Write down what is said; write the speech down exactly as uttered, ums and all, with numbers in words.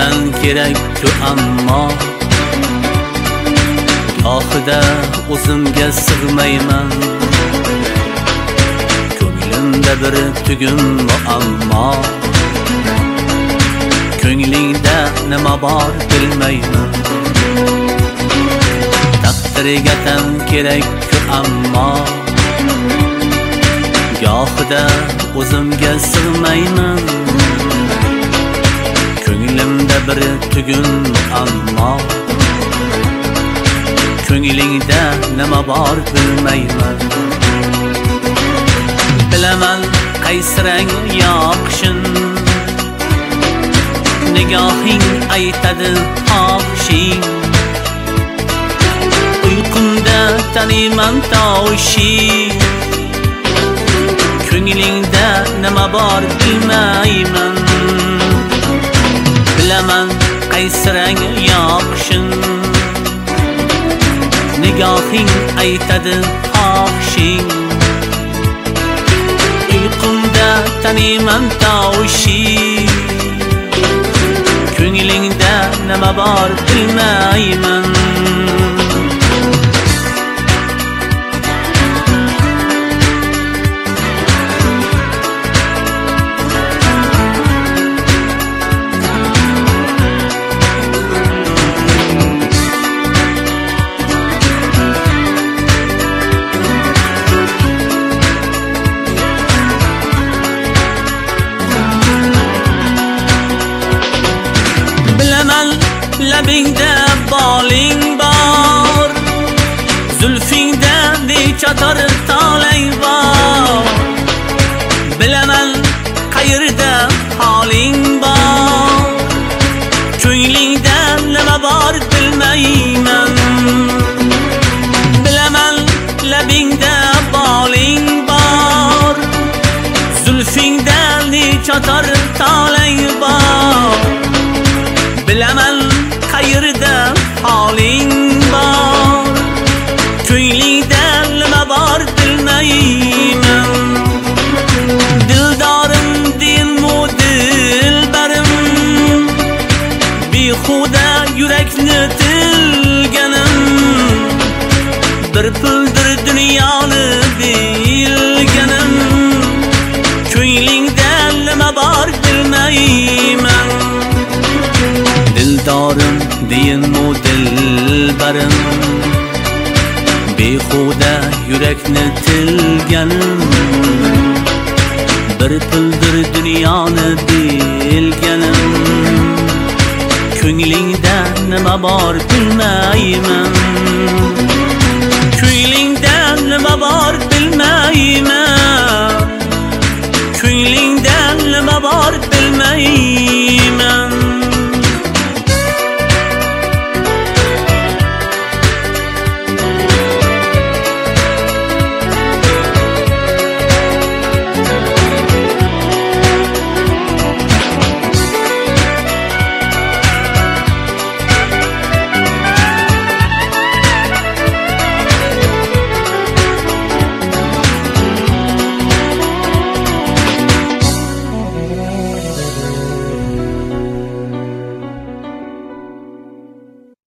vatan kerak-ku ammo gohida o'zimga sig'mayman. Ko'nglimda bir tugum muammo, ko'nglingda nima bor bilmayman. Taqdirga tan kerak-ku ammo gohida o'zimga sig'mayman. Ko'nglimda bir tugum muammo, ko'nglingda nima bor bilmayman. Bilaman qaysi rang yoqishin, nigohing aytadi xohishing. Uyqumda taniyman tovushing, ko'nglingda nima bor bilmayman. Bilaman qaysi rang yoqishin, nigohing aytadi xohishing. Uyqumda taniyman tovushing, ko'nglingda nima bor bilmayman. Labingda boling bor, zulfingda nechator tolang bor. Bilaman qayerda holing bor, ko'nglingda nima bor bilmayman. Bilaman labingda boling bor, zulfingda nechator tolang bor. Bilaman qayerda holing bor, ko'nglingda nima bor bilmayman. Dildorim dinmu dilbarim, behuda yurakni tilganim. Bir puldir dunyoni bilganim, ko'nglingda nima bor bilmayman. Dildorim deyinmu dilbarim, behuda yurakni tilganim. Bir puldir dunyoni bilganim, ko'nglingda nima bor bilmayman. Ko'nglingda nima bor bilmayman, ko'nglingda nima bor bilmayman.